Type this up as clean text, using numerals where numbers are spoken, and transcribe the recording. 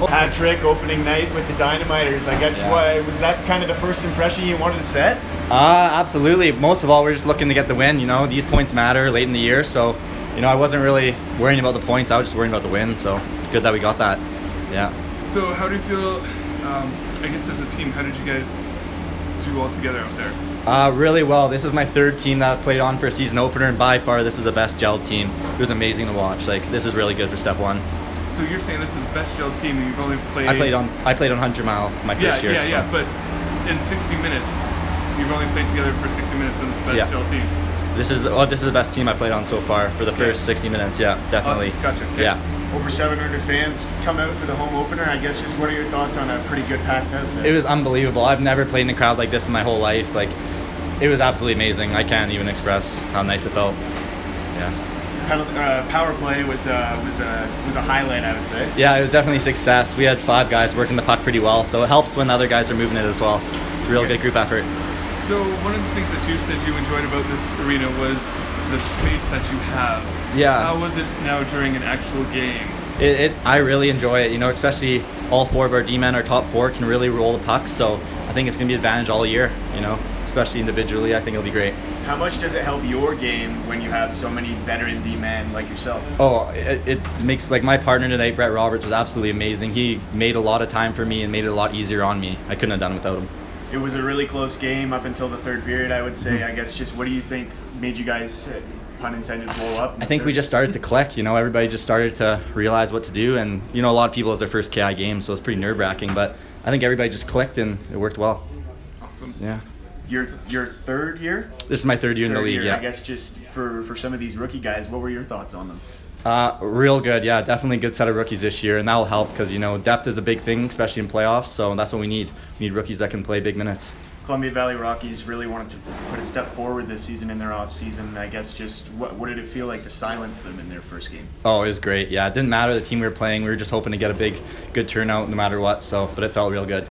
Hat trick opening night with the Dynamiters. I guess was that kind of the first impression you wanted to set? Absolutely. Most of all, we're just looking to get the win. These points matter late in the year, so I wasn't really worrying about the points. I was just worrying about the win. So it's good that we got that. Yeah. So how do you feel? I guess as a team, how did you guys do all together out there? Really well. This is my third team that I've played on for a season opener, and by far this is the best gel team. It was amazing to watch. This is really good for step one. So you're saying this is best gel team, and you've only played... I played on 100 Mile my first year. Yeah, but in 60 minutes, you've only played together for 60 minutes, and it's the best gel team. This is the best team I played on so far for the first 60 minutes. Yeah, definitely. Awesome. Gotcha. Okay. Yeah. Over 700 fans come out for the home opener. I guess just what are your thoughts on a pretty good packed house there? It was unbelievable. I've never played in a crowd like this in my whole life. It was absolutely amazing. I can't even express how nice it felt. Yeah. Power play was a highlight, I would say. Yeah, it was definitely a success. We had 5 guys working the puck pretty well, so it helps when the other guys are moving it as well. It's a real good group effort. So one of the things that you said you enjoyed about this arena was the space that you have. Yeah. How was it now during an actual game? I really enjoy it, especially all 4 of our D-men, our top 4, can really roll the puck, so I think it's going to be an advantage all year, especially individually. I think it'll be great. How much does it help your game when you have so many veteran D-men like yourself? Oh, it makes, my partner tonight, Brett Roberts, was absolutely amazing. He made a lot of time for me and made it a lot easier on me. I couldn't have done it without him. It was a really close game up until the third period, I would say. I guess just what do you think made you guys, pun intended, blow up? I think we just started to click. Everybody just started to realize what to do. And, a lot of people, it's their first KI game, so it's pretty nerve-wracking. But I think everybody just clicked and it worked well. Awesome. Yeah. Your third year? This is my third year in the league, yeah. I guess just for some of these rookie guys, what were your thoughts on them? Real good, yeah. Definitely a good set of rookies this year, and that will help because, depth is a big thing, especially in playoffs, so that's what we need. We need rookies that can play big minutes. Columbia Valley Rockies really wanted to put a step forward this season in their off season. I guess just what did it feel like to silence them in their first game? Oh, it was great. Yeah, it didn't matter the team we were playing. We were just hoping to get a good turnout no matter what, but it felt real good.